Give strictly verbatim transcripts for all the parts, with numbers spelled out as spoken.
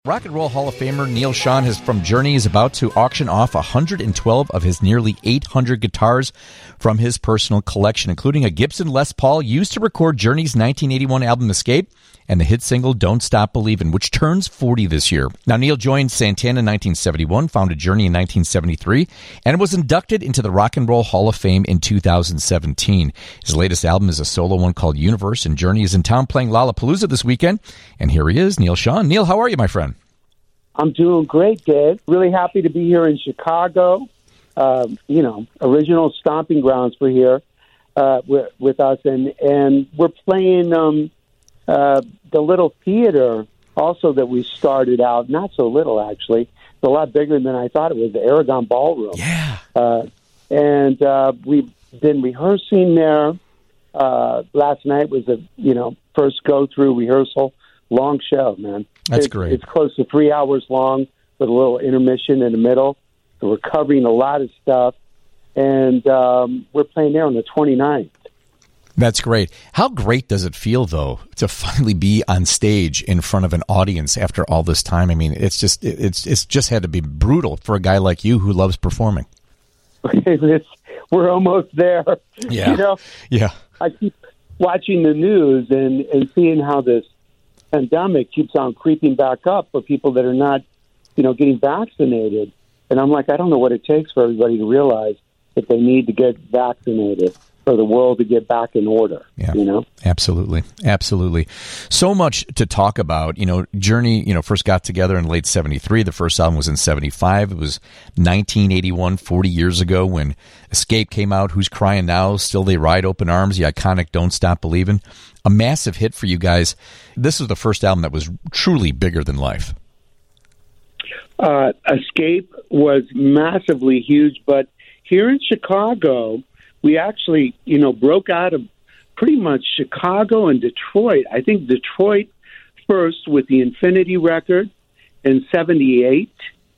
Rock and Roll Hall of Famer Neal Schon has, from Journey is about to auction off one hundred twelve of his nearly eight hundred guitars from his personal collection, including a Gibson Les Paul used to record Journey's nineteen eighty-one album Escape and the hit single Don't Stop Believin', which turns forty this year. Now, Neal joined Santana in nineteen seventy-one, founded Journey in nineteen seventy-three, and was inducted into the Rock and Roll Hall of Fame in two thousand seventeen. His latest album is a solo one called Universe, and Journey is in town playing Lollapalooza this weekend. And here he is, Neal Schon. Neal, how are you, my friend? I'm doing great, Dave. Really happy to be here in Chicago. Uh, you know, original stomping grounds for here uh, with, with us. And, and we're playing um, uh, the little theater also that we started out, not so little, actually. It's a lot bigger than I thought it was, the Aragon Ballroom. Yeah. Uh, and uh, we've been rehearsing there. Uh, last night was a, you know, first go-through rehearsal. Long show, man. That's it's, great. It's close to three hours long with a little intermission in the middle. So we're covering a lot of stuff. And um, we're playing there on the twenty-ninth. That's great. How great does it feel, though, to finally be on stage in front of an audience after all this time? I mean, it's just it's it's just had to be brutal for a guy like you who loves performing. it's, we're almost there. Yeah. You know, yeah. I keep watching the news and, and seeing how this pandemic keeps on creeping back up for people that are not, you know, getting vaccinated. And I'm like, I don't know what it takes for everybody to realize that they need to get vaccinated for the world to get back in order. Yeah, you know? Absolutely. Absolutely. So much to talk about. You know, Journey, you know, first got together in late seventy-three. The first album was in seventy-five. It was nineteen eighty-one, forty years ago, when Escape came out. Who's Crying Now? Still They Ride, Open Arms, the iconic Don't Stop Believin'. A massive hit for you guys. This was the first album that was truly bigger than life. Uh, Escape was massively huge, but here in Chicago, we actually, you know, broke out of pretty much Chicago and Detroit. I think Detroit first with the Infinity record in seventy-eight,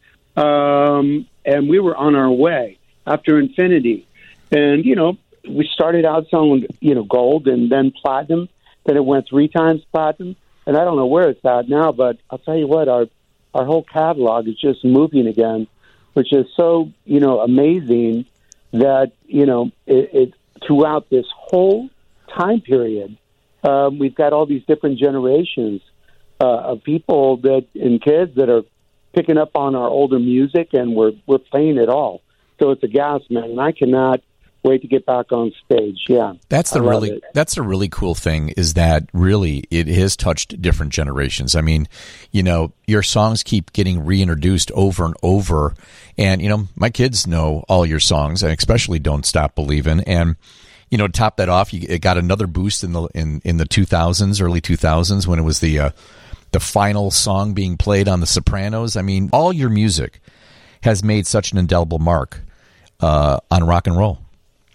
um, and we were on our way after Infinity. And, you know, we started out selling, you know, gold and then platinum. Then it went three times platinum. And I don't know where it's at now, but I'll tell you what, our our whole catalog is just moving again, which is so, you know, amazing that, you know, it, it throughout this whole time period, um, we've got all these different generations uh, of people that and kids that are picking up on our older music, and we're we're playing it all. So it's a gas, man, and I cannot wait to get back on stage. Yeah, that's the really it. that's the really cool thing, is that really it has touched different generations. I mean, you know, your songs keep getting reintroduced over and over, and you know, my kids know all your songs, and especially Don't Stop Believin'. And you know, to top that off, you, it got another boost in the in, in the two thousands, early two thousands, when it was the uh, the final song being played on The Sopranos. I mean, all your music has made such an indelible mark uh, on rock and roll.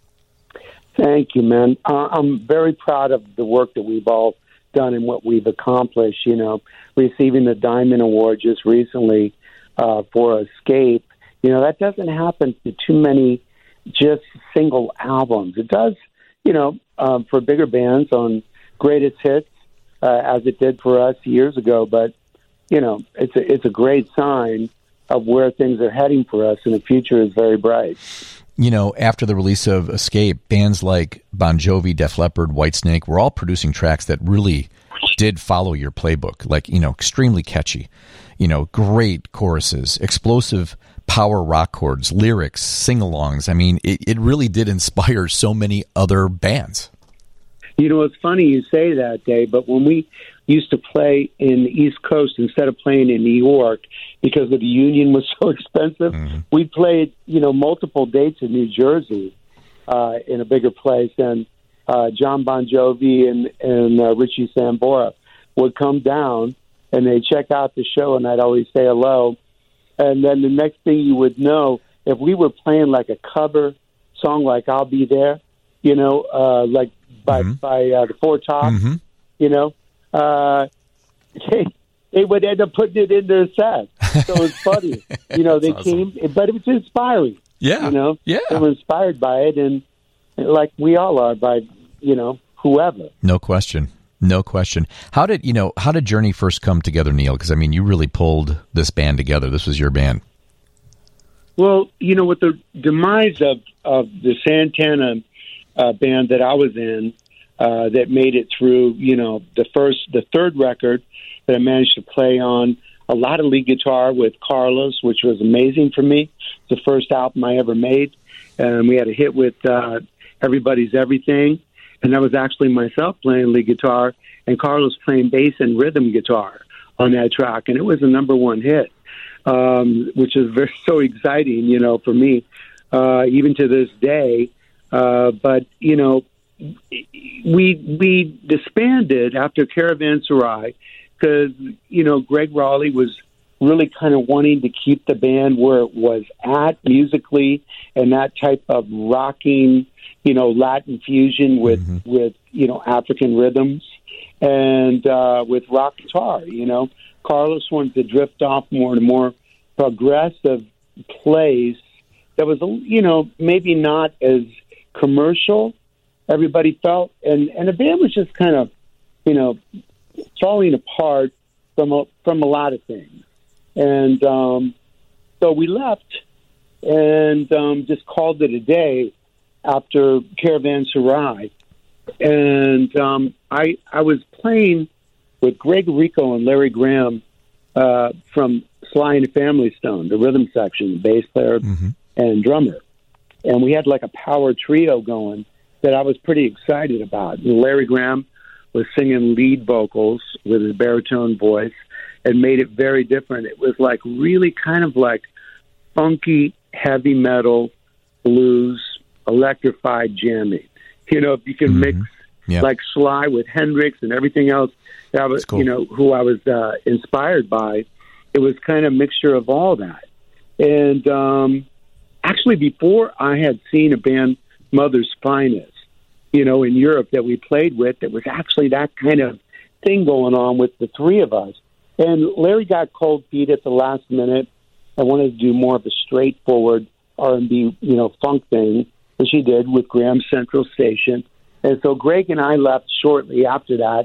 Thank you, man. Uh, I'm very proud of the work that we've all done and what we've accomplished. You know, receiving the Diamond Award just recently uh, for Escape. You know, that doesn't happen to too many just single albums. It does, you know, um, for bigger bands on greatest hits, uh, as it did for us years ago. But, you know, it's a, it's a great sign of where things are heading for us, and the future is very bright. You know, after the release of Escape, bands like Bon Jovi, Def Leppard, Whitesnake were all producing tracks that really did follow your playbook, like, you know, extremely catchy, you know, great choruses, explosive power rock chords, lyrics, sing-alongs. I mean, it, it really did inspire so many other bands. You know, it's funny you say that, Dave, but when we used to play in the East Coast instead of playing in New York because of the union was so expensive, mm-hmm. we played, you know, multiple dates in New Jersey uh, in a bigger place. And uh, John Bon Jovi and, and uh, Richie Sambora would come down and they'd check out the show, and I'd always say hello. And then the next thing you would know, if we were playing like a cover song like I'll Be There, you know, uh, like by, mm-hmm. by uh, the Four Tops, mm-hmm. you know, uh, they, they would end up putting it in their set. So it was funny. You know, they awesome. came, but it was inspiring. Yeah. You know, yeah. they were inspired by it, and like we all are by, you know, whoever. No question. No question. How did you know? How did Journey first come together, Neil? Because I mean, you really pulled this band together. This was your band. Well, you know, with the demise of of the Santana uh, band that I was in, uh, that made it through, you know, the first, the third record that I managed to play on a lot of lead guitar with Carlos, which was amazing for me. It's the first album I ever made, and we had a hit with uh, Everybody's Everything. And that was actually myself playing lead guitar and Carlos playing bass and rhythm guitar on that track. And it was a number one hit, um, which is very so exciting, you know, for me, uh, even to this day. Uh, but, you know, we we disbanded after Caravanserai because, you know, Greg Raleigh was really kind of wanting to keep the band where it was at musically and that type of rocking, you know, Latin fusion with, mm-hmm. with you know, African rhythms and uh, with rock guitar, you know. Carlos wanted to drift off more and more progressive plays that was, you know, maybe not as commercial, everybody felt. And, and the band was just kind of, you know, falling apart from a, from a lot of things. And um, so we left and um, just called it a day after Caravanserai. And um, I I was playing with Greg Rico and Larry Graham uh, from Sly and the Family Stone, the rhythm section, the bass player mm-hmm. and drummer. And we had like a power trio going that I was pretty excited about. And Larry Graham was singing lead vocals with his baritone voice and made it very different. It was like really kind of like funky, heavy metal, blues, electrified jamming. You know, if you can mm-hmm. mix yeah. like Sly with Hendrix and everything else that was, cool. you know, who I was uh, inspired by, it was kind of a mixture of all that. And um, actually, before I had seen a band, Mother's Finest, you know, in Europe that we played with, that was actually that kind of thing going on with the three of us. And Larry got cold feet at the last minute. I wanted to do more of a straightforward R and B, you know, funk thing, which he did with Graham Central Station. And so Greg and I left shortly after that.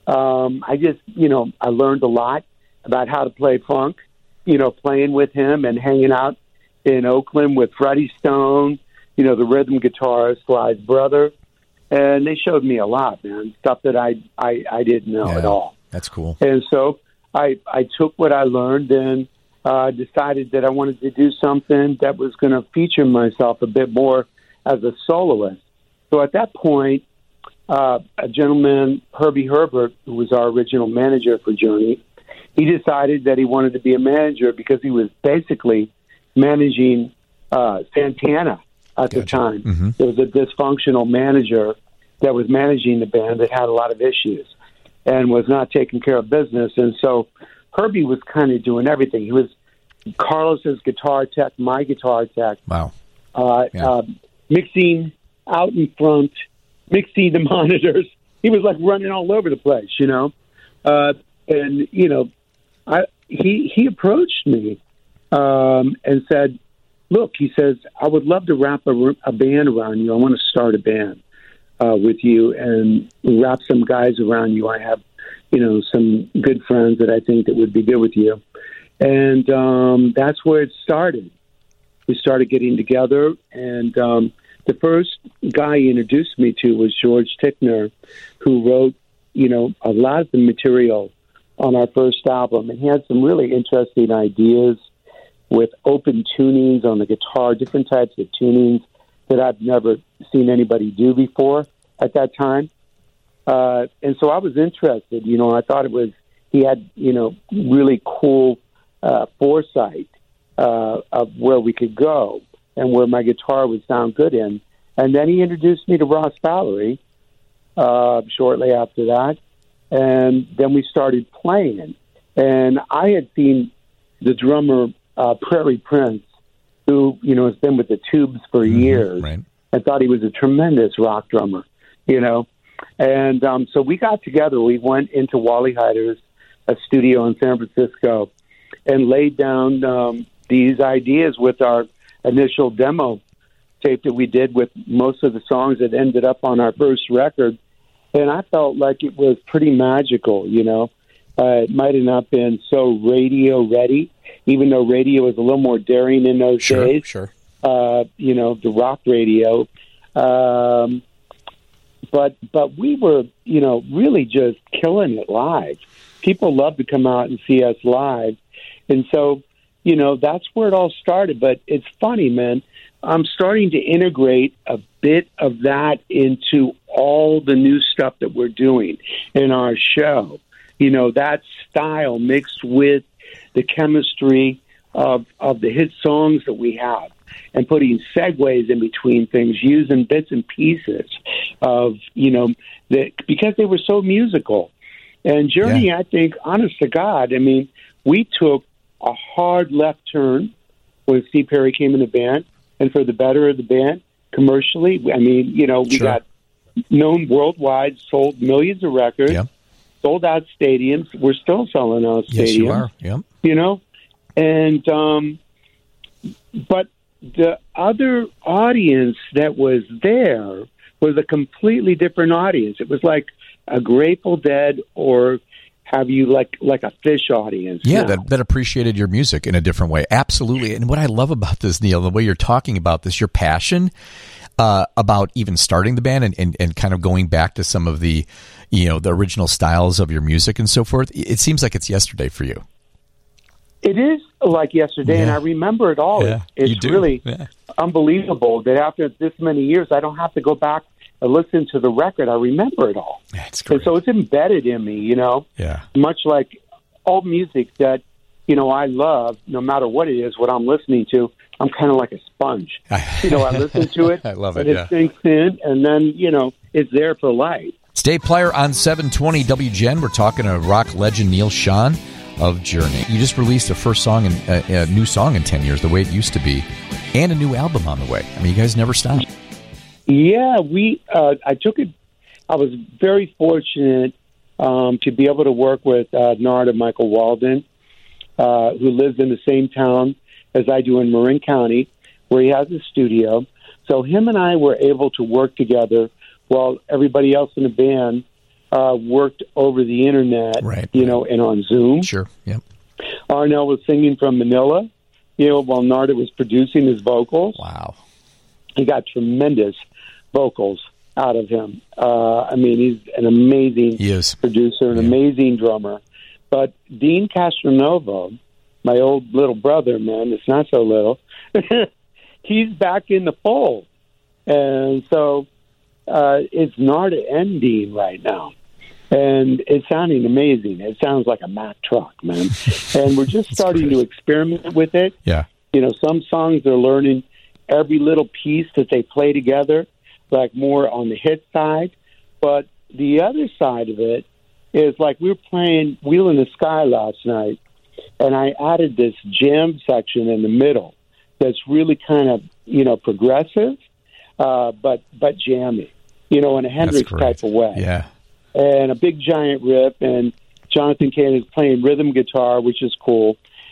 Um, I just, you know, I learned a lot about how to play funk, you know, playing with him and hanging out in Oakland with Freddie Stone, you know, the rhythm guitarist, Sly's brother. And they showed me a lot, man, stuff that I I, I didn't know yeah, at all. That's cool. And so I, I took what I learned and uh, decided that I wanted to do something that was going to feature myself a bit more as a soloist. So at that point, uh, a gentleman, Herbie Herbert, who was our original manager for Journey, he decided that he wanted to be a manager because he was basically managing uh, Santana at gotcha. the time. Mm-hmm. There was a dysfunctional manager that was managing the band that had a lot of issues and was not taking care of business. And so Herbie was kind of doing everything. He was Carlos's guitar tech, my guitar tech. Wow. Uh, yeah. uh, mixing out in front, mixing the monitors. He was like running all over the place, you know. Uh, and, you know, I he, he approached me um, and said, look, he says, I would love to wrap a, a band around you. I want to start a band uh, with you and wrap some guys around you. I have, you know, some good friends that I think that would be good with you. And um, that's where it started. We started getting together, and um, the first guy he introduced me to was George Tickner, who wrote, you know, a lot of the material on our first album. And he had some really interesting ideas with open tunings on the guitar, different types of tunings that I've never seen anybody do before at that time. Uh, and so I was interested, you know, I thought it was, he had, you know, really cool uh, foresight uh, of where we could go and where my guitar would sound good in. And then he introduced me to Ross Valerie uh, shortly after that. And then we started playing. And I had seen the drummer, uh, Prairie Prince, who, you know, has been with the Tubes for mm-hmm, years, right. and thought he was a tremendous rock drummer, you know. And um, so we got together. We went into Wally Heider's a studio in San Francisco and laid down um, these ideas with our initial demo tape that we did with most of the songs that ended up on our first record. and I felt like it was pretty magical, you know. Uh, it might have not been so radio ready, even though radio was a little more daring in those sure, days. Sure, uh, you know, the rock radio. Um, but but we were, you know, really just killing it live. People love to come out and see us live. And so, you know, that's where it all started. But it's funny, man. I'm starting to integrate a bit of that into all the new stuff that we're doing in our show. You know, that style mixed with the chemistry of of the hit songs that we have, and putting segues in between things, using bits and pieces of, you know, the, because they were so musical. And Journey, yeah. I think, honest to God, I mean, we took a hard left turn when Steve Perry came in the band, and for the better of the band, commercially, I mean, you know, we sure. got known worldwide, sold millions of records, yeah. sold out stadiums. We're still selling out stadiums. Yes, you are, yeah. You know? And, um, but the other audience that was there was a completely different audience. It was like a Grateful Dead, or have you like like a Fish audience? Yeah, now. that, that appreciated your music in a different way. Absolutely. And what I love about this, Neil, the way you're talking about this, your passion uh, about even starting the band and, and, and kind of going back to some of the, you know, the original styles of your music and so forth. It seems like it's yesterday for you. It is like yesterday, yeah. and I remember it all. Yeah, it's really yeah. unbelievable that after this many years, I don't have to go back and listen to the record. I remember it all. That's great. And so it's embedded in me, you know, yeah. much like all music that, you know, I love, no matter what it is, what I'm listening to, I'm kind of like a sponge. You know, I listen to it, I love it, and yeah. it sinks in, and then, you know, it's there for life. Dave Plyer on seven twenty W G N. We're talking to rock legend Neil Schon of Journey. You just released a first song and uh, a new song in ten years, the way it used to be, and a new album on the way. I mean, you guys never stop. Yeah, we. Uh, I took it. I was very fortunate um, to be able to work with uh, Narada Michael Walden, uh, who lives in the same town as I do in Marin County, where he has a studio. So him and I were able to work together while everybody else in the band uh, worked over the internet, right, you right. know, and on Zoom. Sure, yep. Arnell was singing from Manila, you know, while Narada was producing his vocals. Wow. He got tremendous vocals out of him. Uh, I mean, he's an amazing he is. producer, an yeah. amazing drummer. But Dean Castronova, my old little brother, man, it's not so little, he's back in the fold. And so uh, it's Narada and Dean right now. And it's sounding amazing. It sounds like a Mack truck, man. And we're just starting to experiment with it. Yeah. You know, some songs they're learning every little piece that they play together, like more on the hit side. But the other side of it is like we were playing Wheel in the Sky last night, and I added this jam section in the middle that's really kind of, you know, progressive, uh, but but jammy, you know, in a Hendrix type of way. Yeah. And a big giant riff, and Jonathan Cain is playing rhythm guitar, which is cool.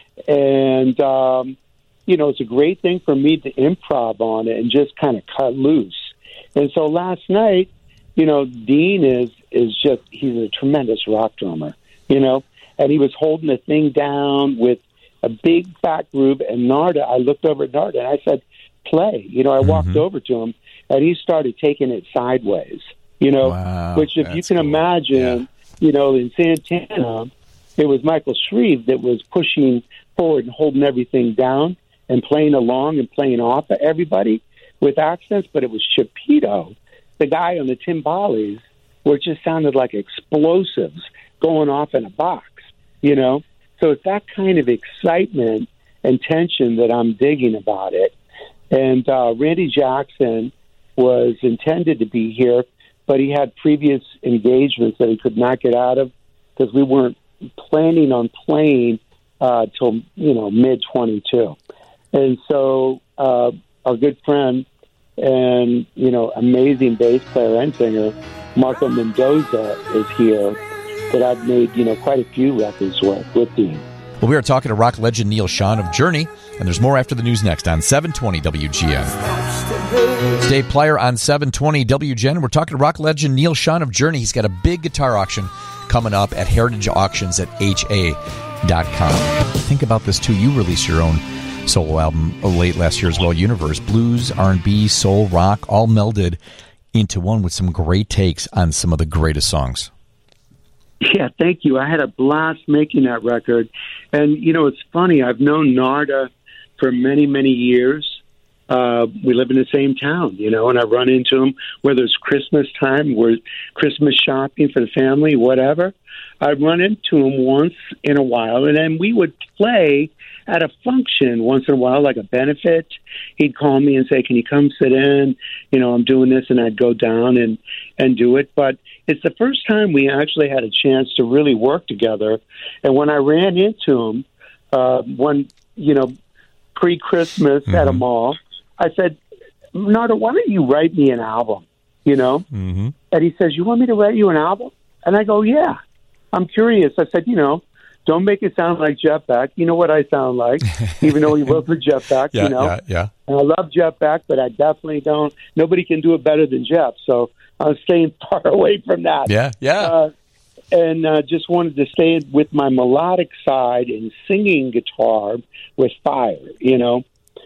And, um, you know, it's a great thing for me to improv on it and just kind of cut loose. And so last night, you know, Dean is, is just, he's a tremendous rock drummer, you know, and he was holding the thing down with a big fat groove. And Narada, I looked over at Narada and I said, play. You know, I walked mm-hmm. over to him and he started taking it sideways, you know, wow, which if you can cool. imagine, yeah. you know, in Santana, it was Michael Shreve that was pushing forward and holding everything down and playing along and playing off of everybody with accents, but it was Chipito, the guy on the timbales, where it just sounded like explosives going off in a box, you know? So it's that kind of excitement and tension that I'm digging about it. And uh, Randy Jackson was intended to be here, but he had previous engagements that he could not get out of because we weren't planning on playing uh, till, you know, mid twenty-two. And so uh, our good friend and, you know, amazing bass player and singer, Marco Mendoza, is here that I've made, you know, quite a few records with, with Dean. Well, we are talking to rock legend Neil Schon of Journey, and there's more after the news next on seven twenty W G N. It's Dave Plyer on seven twenty W G N. We're talking to rock legend Neal Schon of Journey. He's got a big guitar auction coming up at Heritage Auctions at H A dot com. Think about this, too. You released your own solo album late last year as well, Universe. Blues, R and B, soul, rock, all melded into one with some great takes on some of the greatest songs. Yeah, thank you. I had a blast making that record. And, you know, it's funny. I've known Narda for many, many years. Uh, we live in the same town, you know, and I run into him, whether it's Christmas time, we're Christmas shopping for the family, whatever. I run into him once in a while, and then we would play at a function once in a while, like a benefit. He'd call me and say, can you come sit in? You know, I'm doing this, and I'd go down and, and do it. But it's the first time we actually had a chance to really work together. And when I ran into him, uh, one, you know, pre-Christmas mm-hmm. at a mall, I said, Narda, why don't you write me an album, you know? Mm-hmm. And he says, you want me to write you an album? And I go, yeah. I'm curious. I said, you know, don't make it sound like Jeff Beck. You know what I sound like, even though he wrote for Jeff Beck, yeah, you know? Yeah, yeah. And I love Jeff Beck, but I definitely don't. Nobody can do it better than Jeff. So I was staying far away from that. Yeah, yeah. Uh, and uh, just wanted to stay with my melodic side and singing guitar with fire, you know?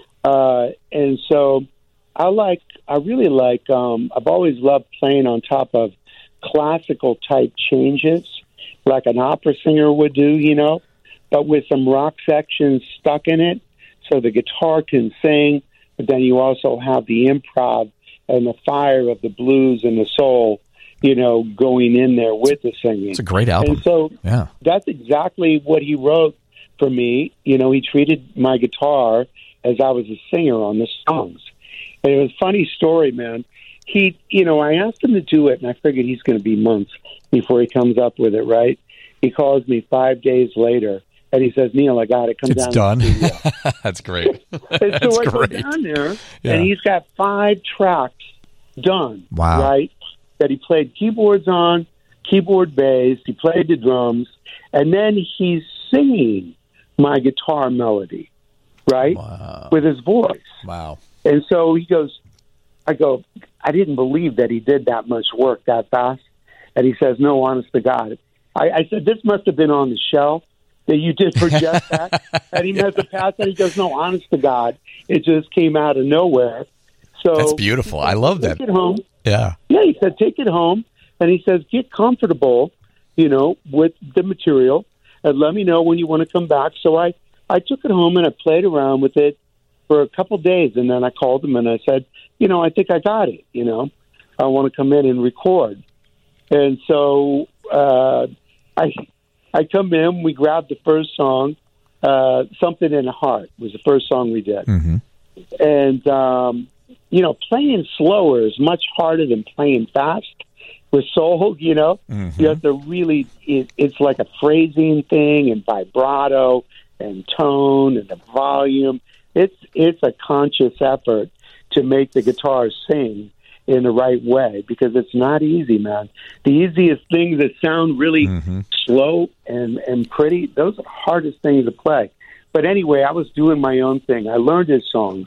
Uh, and so I like, I really like, um, I've always loved playing on top of classical type changes like an opera singer would do, you know, but with some rock sections stuck in it so the guitar can sing, but then you also have the improv and the fire of the blues and the soul, you know, going in there with the singing. It's a great album. And so yeah. that's exactly what he wrote for me. You know, he treated my guitar as I was a singer on the songs. And it was a funny story, man. He, you know, I asked him to do it, and I figured he's going to be months before he comes up with it, right? He calls me five days later, and he says, Neal, I got it. Come it's down. It's done. That's great. And That's so I great. go down there, yeah. and he's got five tracks done, wow. right, that he played keyboards on, keyboard bass, he played the drums, and then he's singing my guitar melody, right, wow. with his voice. Wow. And so he goes, I go, I didn't believe that he did that much work that fast. And he says, no, honest to God. I, I said, this must have been on the shelf that you did for Jeff Beck. And he must have passed that. He goes, no, honest to God. It just came out of nowhere. So that's beautiful. I love that. Take it home. Yeah. Yeah, he said, take it home. And he says, get comfortable, you know, with the material. And let me know when you want to come back. So I, I took it home and I played around with it for a couple of days. And then I called him and I said, you know, I think I got it, you know. I want to come in and record. And so uh, I I come in, we grabbed the first song, uh, Something in the Heart was the first song we did. Mm-hmm. And, um, you know, playing slower is much harder than playing fast with soul, you know. Mm-hmm. You have to really, it, it's like a phrasing thing and vibrato and tone and the volume. It's It's a conscious effort to make the guitar sing in the right way, because it's not easy, man. The easiest things that sound really mm-hmm. slow and, and pretty, those are the hardest things to play. But anyway, I was doing my own thing. I learned his songs,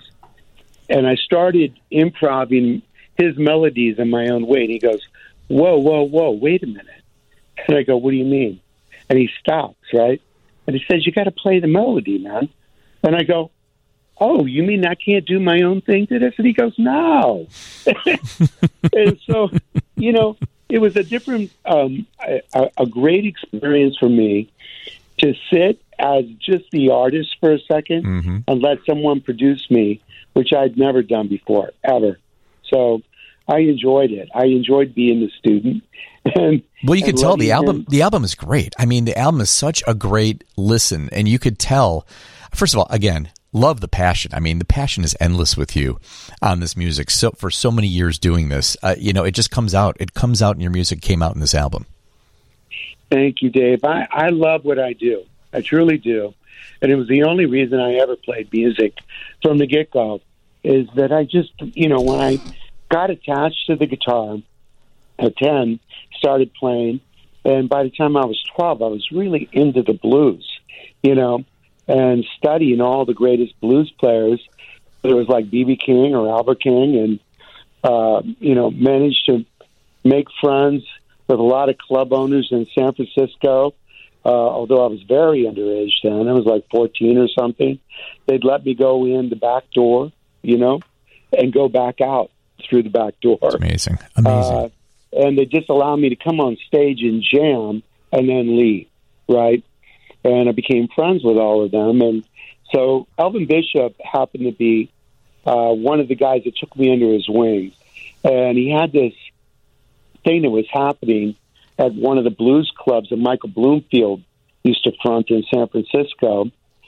and I started improvising his melodies in my own way. And he goes, whoa, whoa, whoa, wait a minute. And I go, what do you mean? And he stops, right? And he says, you got to play the melody, man. And I go, oh, you mean I can't do my own thing to this? And he goes, no. And so, you know, it was a different, um, a, a great experience for me to sit as just the artist for a second mm-hmm. and let someone produce me, which I'd never done before, ever. So I enjoyed it. I enjoyed being the student. And, well, you could tell the album, him. the album is great. I mean, the album is such a great listen, and you could tell, first of all, again, love the passion. I mean, the passion is endless with you on this music. So for so many years doing this, uh, you know, it just comes out. It comes out in your music, came out in this album. Thank you, Dave. I, I love what I do. I truly do. And it was the only reason I ever played music from the get-go, is that I just, you know, when I got attached to the guitar at ten, started playing, and by the time I was twelve, I was really into the blues, you know, and studying all the greatest blues players. it was like B B King or Albert King, and uh, you know, managed to make friends with a lot of club owners in San Francisco. Uh, although I was very underage then, I was like fourteen or something. They'd let me go in the back door, you know, and go back out through the back door. That's amazing, amazing. Uh, and they just allowed me to come on stage and jam and then leave, right? And I became friends with all of them. And so Elvin Bishop happened to be uh, one of the guys that took me under his wing. And he had this thing that was happening at one of the blues clubs that Michael Bloomfield used to front in San Francisco.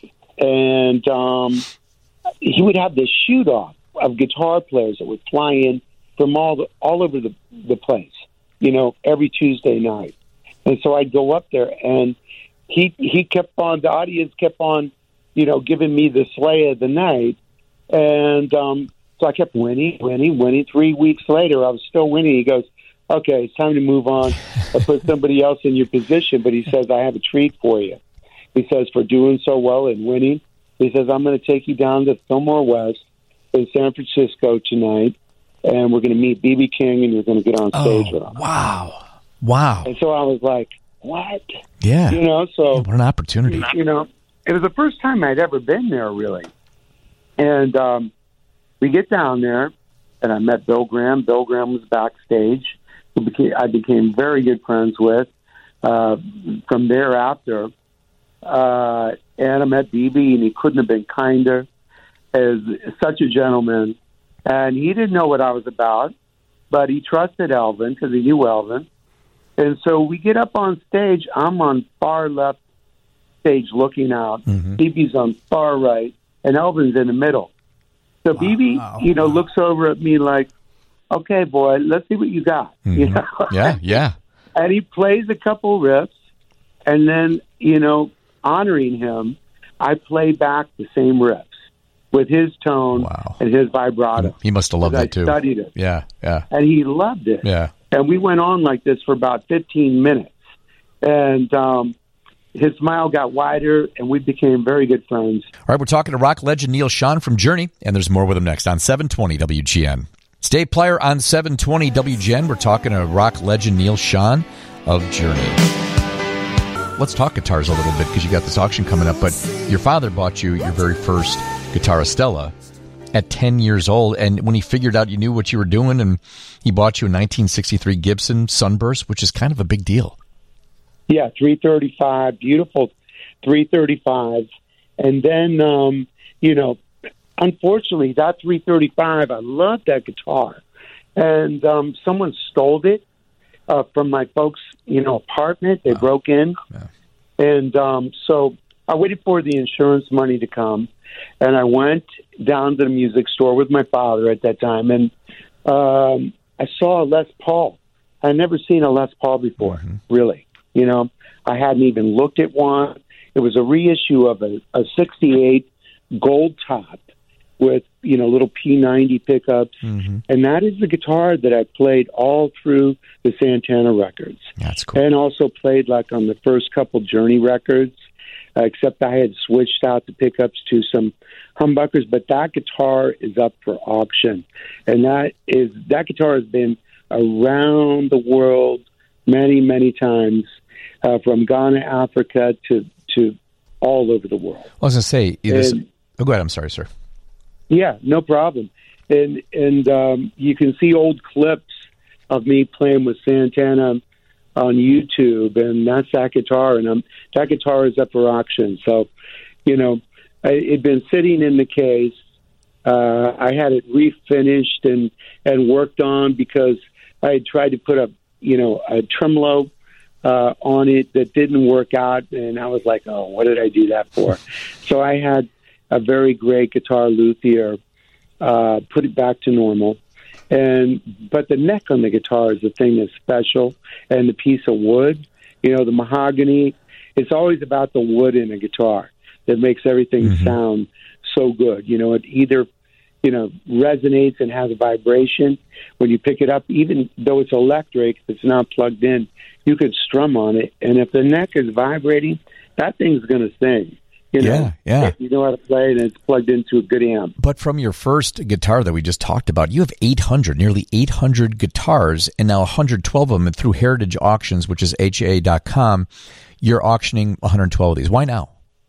And um, he would have this shoot-off of guitar players that would fly in from all the, all over the, the place, you know, every Tuesday night. And so I'd go up there, and he he kept on, the audience kept on, you know, giving me the slay of the night. And um, so I kept winning, winning, winning. Three weeks later, I was still winning. He goes, okay, it's time to move on. I put somebody else in your position, but he says, I have a treat for you. He says, for doing so well and winning, he says, I'm going to take you down to Fillmore West in San Francisco tonight, and we're going to meet B B King, and you're going to get on stage oh, with him. Wow. Wow. And so I was like, what? Yeah. You know, so. What an opportunity. You know, it was the first time I'd ever been there, really. And um, we get down there, and I met Bill Graham. Bill Graham was backstage. I became very good friends with uh, from thereafter. Uh, and I met B B, and he couldn't have been kinder. As such a gentleman. And he didn't know what I was about, but he trusted Elvin because he knew Elvin. And so we get up on stage. I'm on far left stage looking out. Mm-hmm. B B's on far right, and Elvin's in the middle. So wow. B B, you know, looks over at me like, okay, boy, let's see what you got. Mm-hmm. You know? Yeah, yeah. And he plays a couple riffs, and then, you know, honoring him, I play back the same riffs with his tone wow. and his vibrato. He must have loved that I too. I studied it. Yeah, yeah. And he loved it. Yeah. And we went on like this for about fifteen minutes. And um, his smile got wider, and we became very good friends. All right, we're talking to rock legend Neal Schon from Journey, and there's more with him next on seven twenty W G N. Stay Plier on seven twenty W G N. We're talking to rock legend Neal Schon of Journey. Let's talk guitars a little bit because you got this auction coming up, but your father bought you your very first guitar, Stella, at ten years old, and when he figured out you knew what you were doing, and he bought you a nineteen sixty-three Gibson Sunburst, which is kind of a big deal. Yeah, three thirty-five, beautiful three thirty-five. And then, um, you know, unfortunately, that three thirty-five, I love that guitar. And um, someone stole it uh, from my folks' you know, apartment. They wow. broke in. Yeah. And um, so I waited for the insurance money to come, and I went down to the music store with my father at that time, and um, I saw a Les Paul. I'd never seen a Les Paul before, mm-hmm. really. You know, I hadn't even looked at one. It was a reissue of a, a sixty-eight gold top with, you know, little P ninety pickups. Mm-hmm. And that is the guitar that I played all through the Santana records. That's cool. And also played like on the first couple Journey records, uh, except I had switched out the pickups to some humbuckers. But that guitar is up for auction. And that is that guitar has been around the world many, many times, uh, from Ghana, Africa, to, to all over the world. I was going to say, this, and, oh, go ahead. I'm sorry, sir. Yeah, no problem. And and um, you can see old clips of me playing with Santana on YouTube, and that's that guitar. And um, that guitar is up for auction. So, you know, it had been sitting in the case. Uh, I had it refinished and, and worked on because I had tried to put a, you know, a tremolo uh, on it that didn't work out. And I was like, oh, what did I do that for? So I had a very great guitar luthier uh, put it back to normal. And but the neck on the guitar is the thing that's special, and the piece of wood, you know, the mahogany. It's always about the wood in a guitar that makes everything mm-hmm. sound so good. You know, it either, you know, resonates and has a vibration when you pick it up, even though it's electric, if it's not plugged in, you could strum on it. And if the neck is vibrating, that thing's going to sing. You know, yeah, yeah. If you know how to play it and it's plugged into a good amp. But from your first guitar that we just talked about, you have eight hundred, nearly eight hundred guitars, and now one hundred twelve of them through Heritage Auctions, which is H A dot com. You're auctioning one hundred twelve of these. Why now?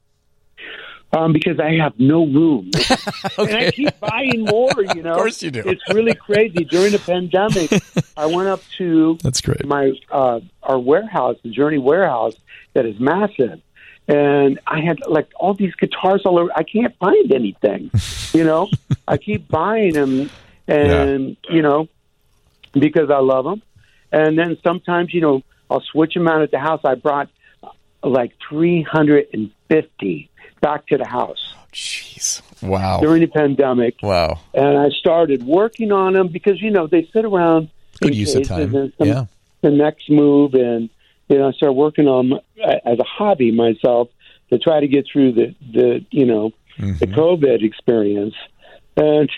Um, because I have no room. Okay. And I keep buying more, you know. Of course you do. It's really crazy. During the pandemic, I went up to That's great. my uh, our warehouse, the Journey warehouse, that is massive. And I had, like, all these guitars all over. I can't find anything, you know. I keep buying them, and, yeah. you know, because I love them. And then sometimes, you know, I'll switch them out at the house. I brought, uh, like, three hundred fifty back to the house. Jeez. Wow. During the pandemic. Wow. And I started working on them because, you know, they sit around. Good use of time. And some, yeah. The next move. And, you know, I started working on them as a hobby myself to try to get through the, the you know, mm-hmm. the COVID experience. And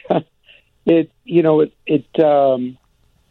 it, you know, it, it, um,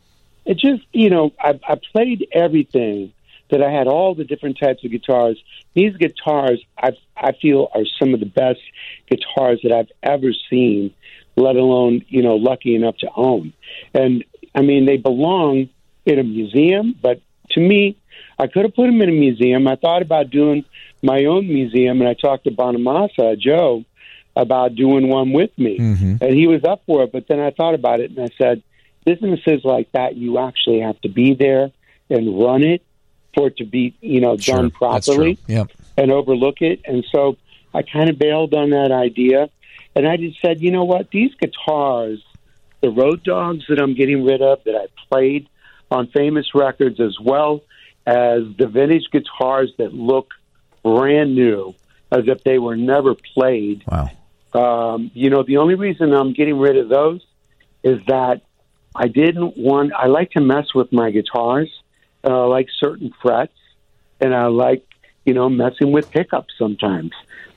it just, you know, I, I played everything. That I had all the different types of guitars. These guitars, I I feel, are some of the best guitars that I've ever seen, let alone, you know, lucky enough to own. And, I mean, they belong in a museum, but to me, I could have put them in a museum. I thought about doing my own museum, and I talked to Bonamassa, Joe, about doing one with me. Mm-hmm. And he was up for it, but then I thought about it, and I said, businesses like that, you actually have to be there and run it, for it to be, you know, sure, done properly yep. and overlook it. And so I kind of bailed on that idea. And I just said, you know what, these guitars, the Road Dogs that I'm getting rid of, that I played on famous records, as well as the vintage guitars that look brand new, as if they were never played. Wow. Um, you know, the only reason I'm getting rid of those is that I didn't want, I like to mess with my guitars. Uh, I like certain frets, and I like, you know, messing with pickups sometimes.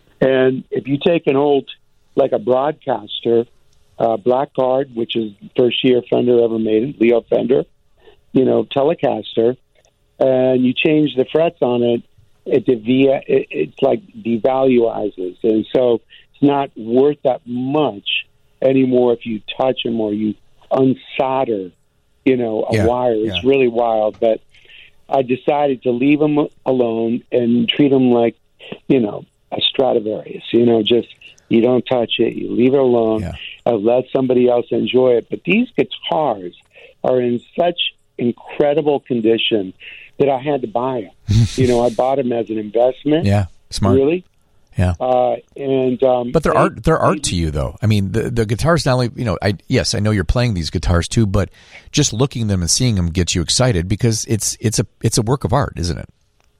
And if you take an old, like a Broadcaster, uh, Blackguard, which is first year Fender ever made, Leo Fender, you know, Telecaster, and you change the frets on it, it, dev- it it's like devaluizes. And so it's not worth that much anymore if you touch them or you unsolder, you know, a yeah, wire. It's yeah. really wild, but I decided to leave them alone and treat them like, you know, a Stradivarius. You know, just you don't touch it, you leave it alone, yeah. uh, let somebody else enjoy it. But these guitars are in such incredible condition that I had to buy them. you know, I bought them as an investment. Yeah, smart. Really. Yeah, uh, and um, but they're they, art. They're art they, to you, though. I mean, the the guitars not only, you know, I yes, I know you're playing these guitars too, but just looking at them and seeing them gets you excited because it's it's a it's a work of art, isn't it?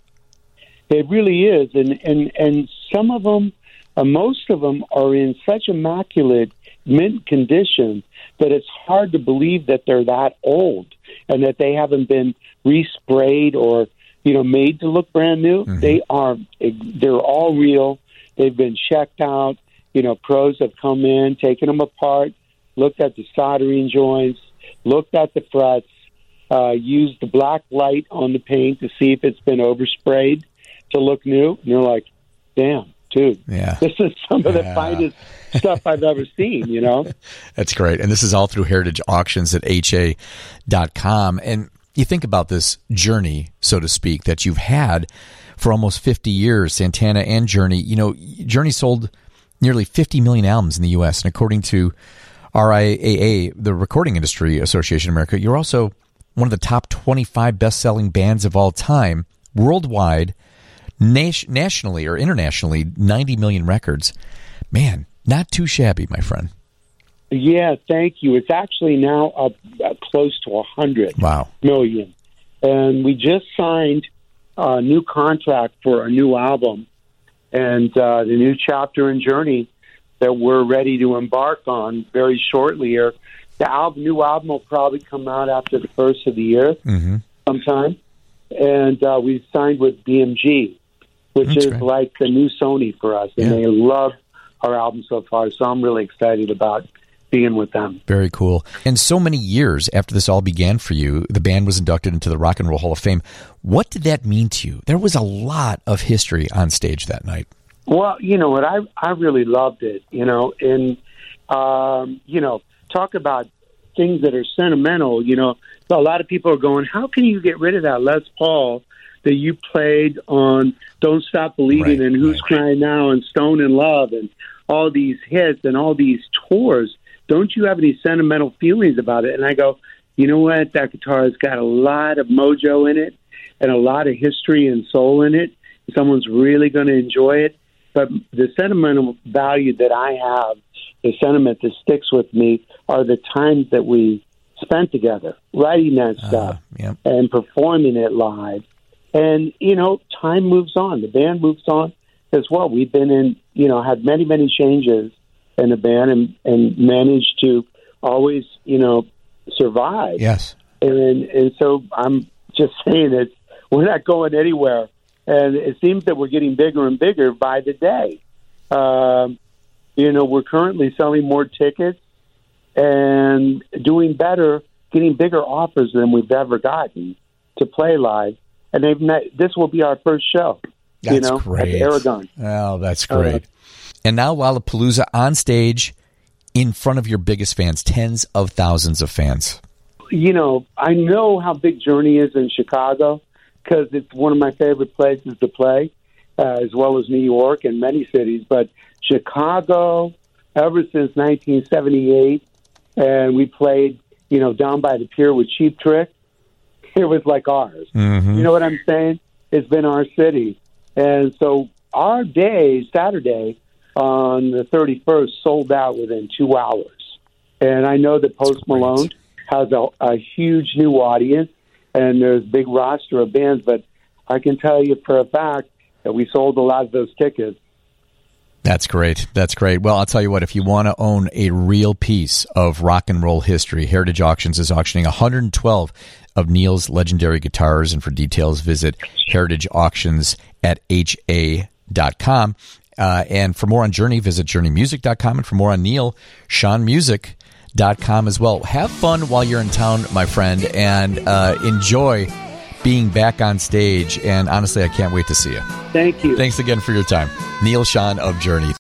It really is, and and and some of them, uh, most of them, are in such immaculate mint condition that it's hard to believe that they're that old and that they haven't been resprayed or, you know, made to look brand new. Mm-hmm. They are, they're all real. They've been checked out. You know, pros have come in, taken them apart, looked at the soldering joints, looked at the frets, uh, used the black light on the paint to see if it's been oversprayed to look new. And they're like, damn, dude, yeah. this is some of the yeah. finest stuff I've ever seen, you know? That's great. And this is all through Heritage Auctions at H A dot com. And you think about this journey, so to speak, that you've had for almost fifty years, Santana and Journey. You know, Journey sold nearly fifty million albums in the U S. And according to R I A A, the Recording Industry Association of America, you're also one of the top twenty-five best-selling bands of all time worldwide, nas- nationally or internationally, ninety million records. Man, not too shabby, my friend. Yeah, thank you. It's actually now up, up close to one hundred wow. million. And we just signed a new contract for a new album and uh, the new chapter in Journey that we're ready to embark on very shortly here. The album, new album will probably come out after the first of the year mm-hmm. sometime. And uh, we signed with B M G, which That's is right. like the new Sony for us. And yeah. they love our album so far, so I'm really excited about being with them. Very cool. And so many years after this all began for you, the band was inducted into the Rock and Roll Hall of Fame. What did that mean to you? There was a lot of history on stage that night. Well, you know what? I I really loved it. You know, and um, you know, talk about things that are sentimental. You know, a lot of people are going, "How can you get rid of that Les Paul that you played on Don't Stop Believing Right, and Who's right. Crying Now and Stone in Love and all these hits and all these tours? Don't you have any sentimental feelings about it?" And I go, you know what? That guitar has got a lot of mojo in it and a lot of history and soul in it. Someone's really going to enjoy it. But the sentimental value that I have, the sentiment that sticks with me, are the times that we spent together writing that stuff Uh, yep. and performing it live. And, you know, time moves on. The band moves on as well. We've been in, you know, had many, many changes in the band and, and managed to always, you know, survive. Yes. And and so I'm just saying that we're not going anywhere. And it seems that we're getting bigger and bigger by the day. Um, you know, we're currently selling more tickets and doing better, getting bigger offers than we've ever gotten to play live. And they've met, this will be our first show. That's you know, great. at Aragon. Oh, that's great. Uh, and now Lollapalooza on stage in front of your biggest fans, tens of thousands of fans. You know, I know how big Journey is in Chicago because it's one of my favorite places to play, uh, as well as New York and many cities. But Chicago, ever since nineteen seventy-eight, and we played, you know, down by the pier with Cheap Trick, it was like ours. Mm-hmm. You know what I'm saying? It's been our city. And so our day, Saturday, on the thirty-first, sold out within two hours. And I know that Post Malone has a, a huge new audience, and there's a big roster of bands, but I can tell you for a fact that we sold a lot of those tickets. That's great. That's great. Well, I'll tell you what, if you want to own a real piece of rock and roll history, Heritage Auctions is auctioning one hundred twelve of Neil's legendary guitars, and for details, visit heritage auctions at h a dot com. Uh, and for more on Journey, visit journey music dot com, and for more on Neil, sean music dot com as well. Have fun while you're in town, my friend, and uh, enjoy being back on stage. And honestly, I can't wait to see you. Thank you. Thanks again for your time. Neil Schon of Journey.